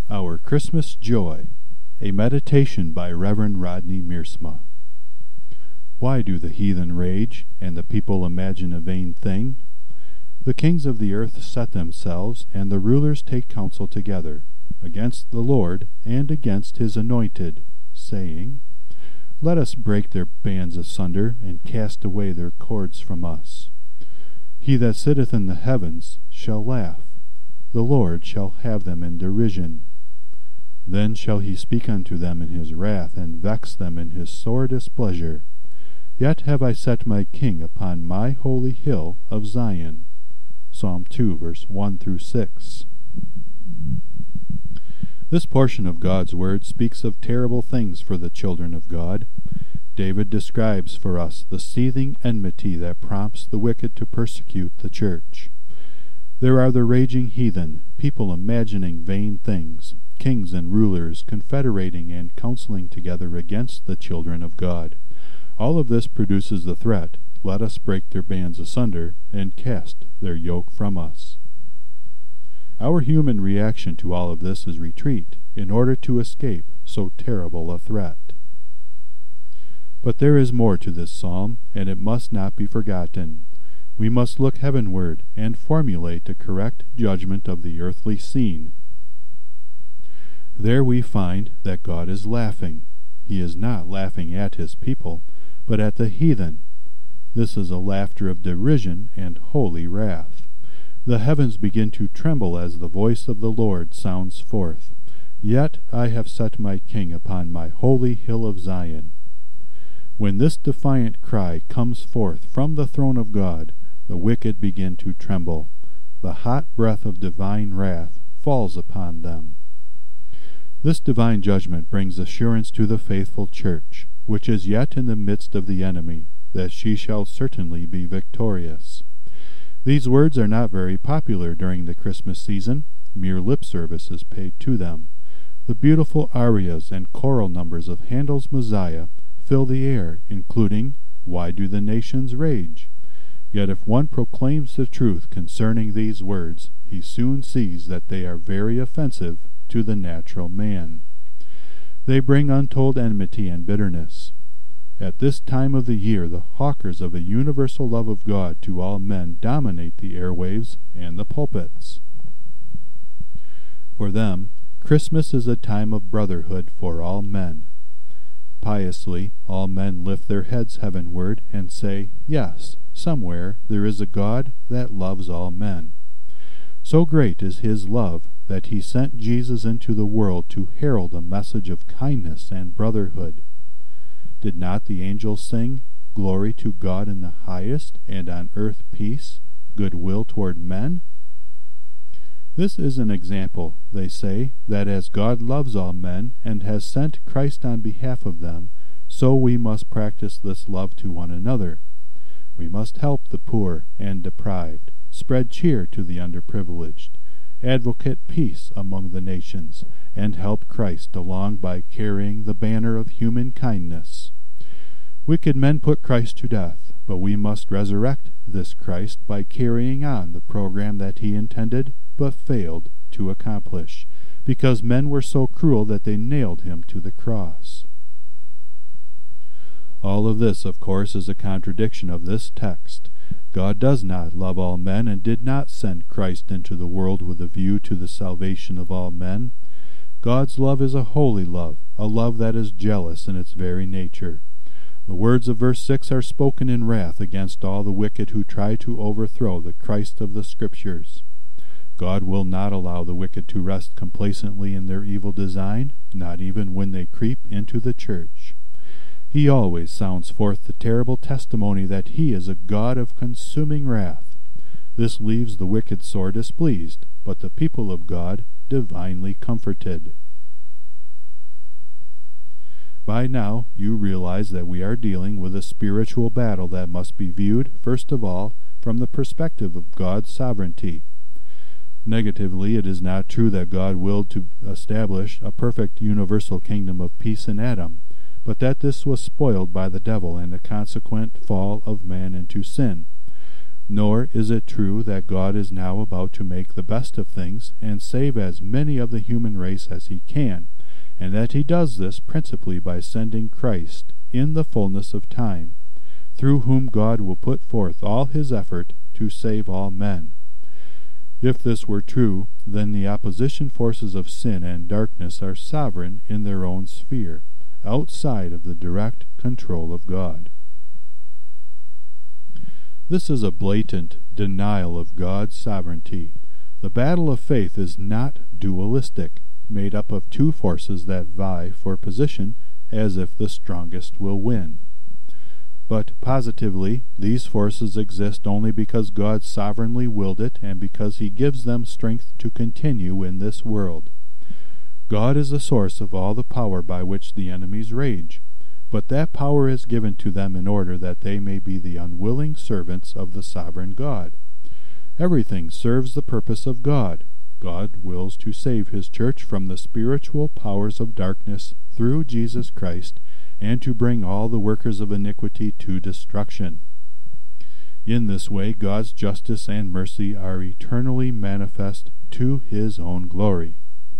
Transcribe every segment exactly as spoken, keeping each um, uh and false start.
Our Christmas Joy, a meditation by Reverend Rodney Miersma. Why do the heathen rage, and the people imagine a vain thing? The kings of the earth set themselves, and the rulers take counsel together, against the Lord, and against his anointed, saying, Let us break their bands asunder, and cast away their cords from us. He that sitteth in the heavens shall laugh, the Lord shall have them in derision. Then shall he speak unto them in his wrath, and vex them in his sore displeasure. Yet have I set my king upon my holy hill of Zion. Psalm two, verse one through six. This portion of God's word speaks of terrible things for the children of God. David describes for us the seething enmity that prompts the wicked to persecute the church. There are the raging heathen, people imagining vain things, kings and rulers confederating and counseling together against the children of God. All of this produces the threat, Let us break their bands asunder, and cast their yoke from us. Our human reaction to all of this is retreat, in order to escape so terrible a threat. But there is more to this psalm, and it must not be forgotten. We must look heavenward, and formulate a correct judgment of the earthly scene. There we find that God is laughing. He is not laughing at his people, but at the heathen. This is a laughter of derision and holy wrath. The heavens begin to tremble as the voice of the Lord sounds forth. Yet I have set my king upon my holy hill of Zion. When this defiant cry comes forth from the throne of God, the wicked begin to tremble. The hot breath of divine wrath falls upon them. This divine judgment brings assurance to the faithful church, which is yet in the midst of the enemy, that she shall certainly be victorious. These words are not very popular during the Christmas season. Mere lip service is paid to them. The beautiful arias and choral numbers of Handel's Messiah fill the air, including Why Do the Nations Rage? Yet if one proclaims the truth concerning these words, he soon sees that they are very offensive to the natural man. They bring untold enmity and bitterness. At this time of the year, the hawkers of a universal love of God to all men dominate the airwaves and the pulpits. For them, Christmas is a time of brotherhood for all men. Piously, all men lift their heads heavenward and say, Yes, somewhere there is a God that loves all men. So great is his love that he sent Jesus into the world to herald a message of kindness and brotherhood. Did not the angels sing, Glory to God in the highest, and on earth peace, goodwill toward men? This is an example, they say, that as God loves all men, and has sent Christ on behalf of them, so we must practice this love to one another. We must help the poor and deprived, spread cheer to the underprivileged, advocate peace among the nations, and help Christ along by carrying the banner of human kindness. Wicked men put Christ to death, but we must resurrect this Christ by carrying on the program that he intended but failed to accomplish, because men were so cruel that they nailed him to the cross. All of this, of course, is a contradiction of this text. God does not love all men, and did not send Christ into the world with a view to the salvation of all men. God's love is a holy love, a love that is jealous in its very nature. The words of verse six are spoken in wrath against all the wicked who try to overthrow the Christ of the Scriptures. God will not allow the wicked to rest complacently in their evil design, not even when they creep into the church. He always sounds forth the terrible testimony that he is a God of consuming wrath. This leaves the wicked sore displeased, but the people of God divinely comforted. By now, you realize that we are dealing with a spiritual battle that must be viewed, first of all, from the perspective of God's sovereignty. Negatively, it is not true that God willed to establish a perfect universal kingdom of peace in Adam, but that this was spoiled by the devil and the consequent fall of man into sin. Nor is it true that God is now about to make the best of things and save as many of the human race as he can, and that he does this principally by sending Christ in the fullness of time, through whom God will put forth all his effort to save all men. If this were true, then the opposition forces of sin and darkness are sovereign in their own sphere, outside of the direct control of God. This is a blatant denial of God's sovereignty. The battle of faith is not dualistic, made up of two forces that vie for position as if the strongest will win. But positively, these forces exist only because God sovereignly willed it and because he gives them strength to continue in this world. God is the source of all the power by which the enemies rage, but that power is given to them in order that they may be the unwilling servants of the sovereign God. Everything serves the purpose of God. God wills to save his church from the spiritual powers of darkness through Jesus Christ, and to bring all the workers of iniquity to destruction. In this way, God's justice and mercy are eternally manifest to his own glory.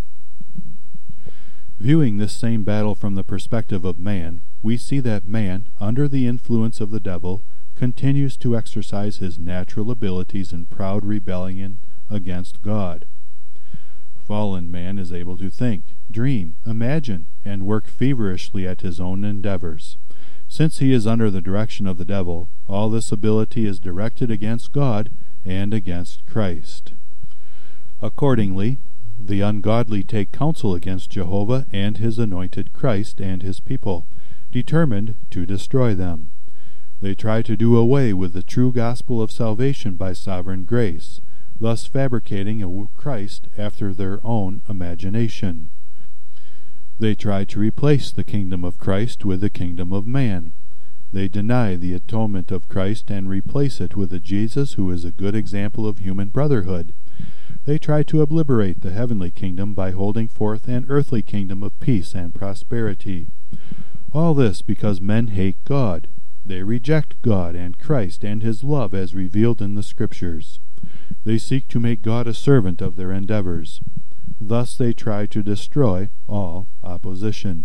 Viewing this same battle from the perspective of man, we see that man, under the influence of the devil, continues to exercise his natural abilities in proud rebellion against God. Fallen man is able to think, dream, imagine, and work feverishly at his own endeavors. Since he is under the direction of the devil, all this ability is directed against God and against Christ. Accordingly, the ungodly take counsel against Jehovah and his anointed Christ and his people, determined to destroy them. They try to do away with the true gospel of salvation by sovereign grace, thus fabricating a Christ after their own imagination. They try to replace the kingdom of Christ with the kingdom of man. They deny the atonement of Christ and replace it with a Jesus who is a good example of human brotherhood. They try to obliterate the heavenly kingdom by holding forth an earthly kingdom of peace and prosperity. All this because men hate God. They reject God and Christ and his love as revealed in the Scriptures. They seek to make God a servant of their endeavors. Thus they try to destroy all opposition.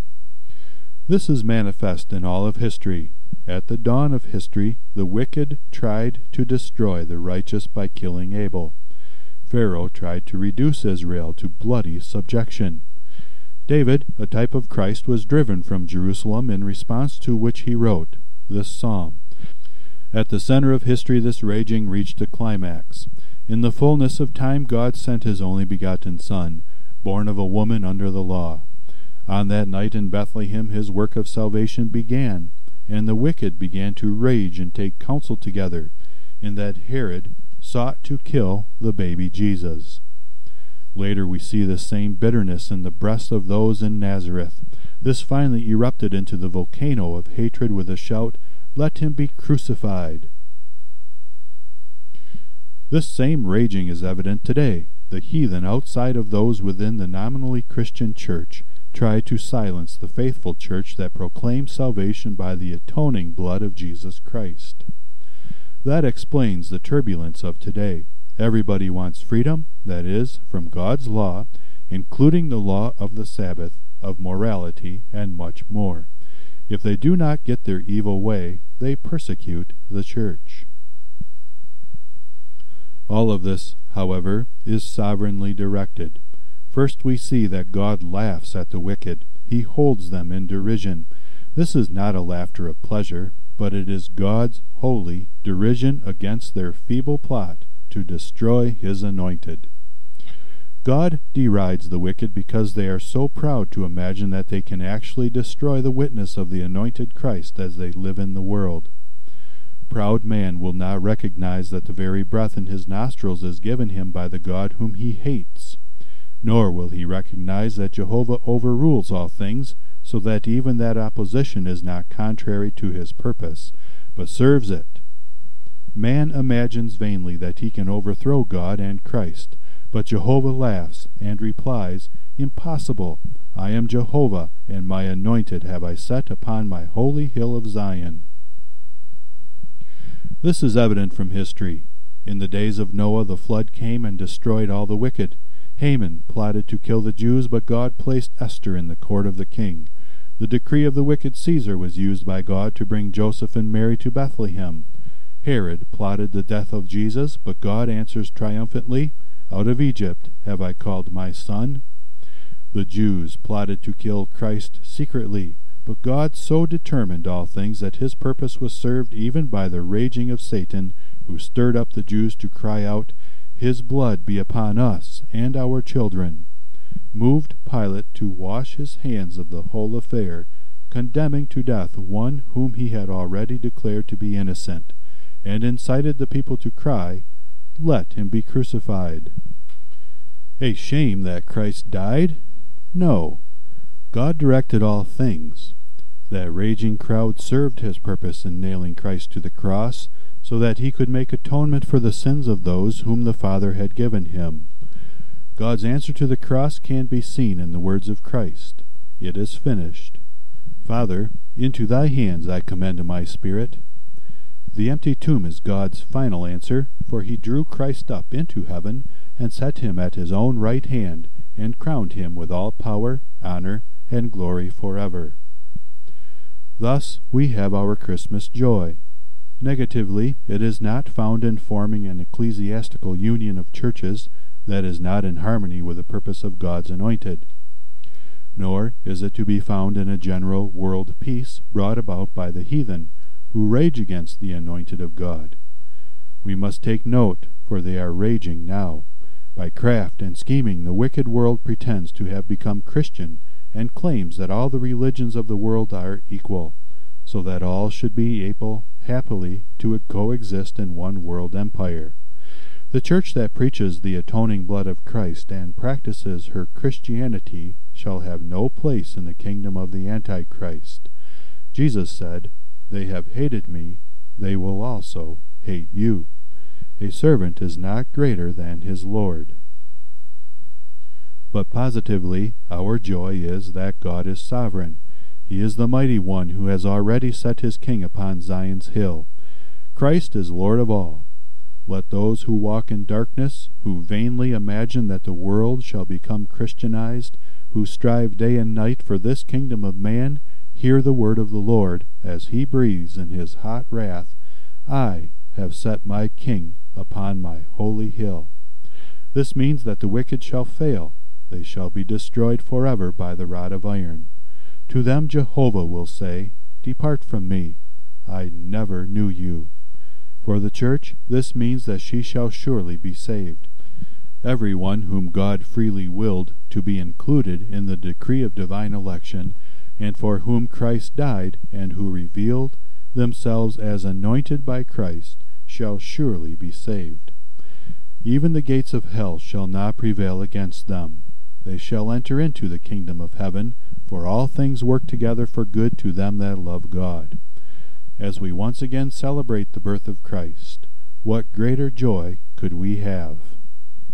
This is manifest in all of history. At the dawn of history, the wicked tried to destroy the righteous by killing Abel. Pharaoh tried to reduce Israel to bloody subjection. David, a type of Christ, was driven from Jerusalem, in response to which he wrote this psalm. At the center of history this raging reached a climax. In the fullness of time God sent his only begotten Son, born of a woman under the law. On that night in Bethlehem his work of salvation began, and the wicked began to rage and take counsel together, in that Herod sought to kill the baby Jesus. Later we see the same bitterness in the breasts of those in Nazareth. This finally erupted into the volcano of hatred with a shout, "Let him be crucified!" This same raging is evident today. The heathen outside of those within the nominally Christian church try to silence the faithful church that proclaims salvation by the atoning blood of Jesus Christ. That explains the turbulence of today. Everybody wants freedom, that is, from God's law, including the law of the Sabbath, of morality, and much more. If they do not get their evil way, they persecute the church. All of this, however, is sovereignly directed. First we see that God laughs at the wicked. He holds them in derision. This is not a laughter of pleasure, but it is God's holy derision against their feeble plot to destroy his anointed. God derides the wicked because they are so proud to imagine that they can actually destroy the witness of the anointed Christ as they live in the world. Proud man will not recognize that the very breath in his nostrils is given him by the God whom he hates. Nor will he recognize that Jehovah overrules all things, so that even that opposition is not contrary to his purpose, but serves it. Man imagines vainly that he can overthrow God and Christ, but Jehovah laughs and replies, "Impossible! I am Jehovah, and my anointed have I set upon my holy hill of Zion." This is evident from history. In the days of Noah the flood came and destroyed all the wicked. Haman plotted to kill the Jews, but God placed Esther in the court of the king. The decree of the wicked Caesar was used by God to bring Joseph and Mary to Bethlehem. Herod plotted the death of Jesus, but God answers triumphantly, "Out of Egypt have I called my son." The Jews plotted to kill Christ secretly, but God so determined all things that his purpose was served even by the raging of Satan, who stirred up the Jews to cry out, "His blood be upon us and our children," moved Pilate to wash his hands of the whole affair, condemning to death one whom he had already declared to be innocent, and incited the people to cry, "Let him be crucified." A shame that Christ died? No. God directed all things. That raging crowd served his purpose in nailing Christ to the cross, so that he could make atonement for the sins of those whom the Father had given him. God's answer to the cross can be seen in the words of Christ, "It is finished." "Father, into thy hands I commend my spirit." The empty tomb is God's final answer, for he drew Christ up into heaven and set him at his own right hand, and crowned him with all power, honor, and glory forever. Thus we have our Christmas joy. Negatively, it is not found in forming an ecclesiastical union of churches that is not in harmony with the purpose of God's anointed. Nor is it to be found in a general world peace brought about by the heathen, who rage against the anointed of God. We must take note, for they are raging now. By craft and scheming the wicked world pretends to have become Christian, and claims that all the religions of the world are equal, so that all should be able happily to coexist in one world empire. The church that preaches the atoning blood of Christ and practices her Christianity shall have no place in the kingdom of the Antichrist. Jesus said, "They have hated me, they will also hate you." A servant is not greater than his Lord. But positively, our joy is that God is sovereign. He is the mighty one who has already set his king upon Zion's hill. Christ is Lord of all. Let those who walk in darkness, who vainly imagine that the world shall become Christianized, who strive day and night for this kingdom of man, hear the word of the Lord, as he breathes in his hot wrath, "I have set my king upon my holy hill." This means that the wicked shall fail. They shall be destroyed forever by the rod of iron. To them Jehovah will say, "Depart from me, I never knew you." For the church, this means that she shall surely be saved. Everyone whom God freely willed to be included in the decree of divine election, and for whom Christ died, and who revealed themselves as anointed by Christ, shall surely be saved. Even the gates of hell shall not prevail against them. They shall enter into the kingdom of heaven, for all things work together for good to them that love God. As we once again celebrate the birth of Christ, what greater joy could we have?